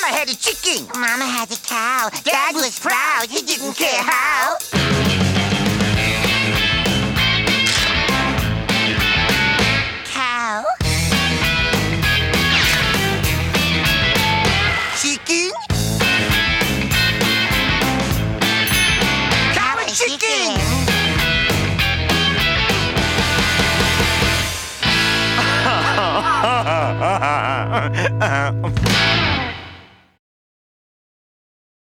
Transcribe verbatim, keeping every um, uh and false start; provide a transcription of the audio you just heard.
Mama had a chicken. Mama had a cow. Dad Dad was was proud. He didn't care how. Cow. Chicken. Cow and chicken.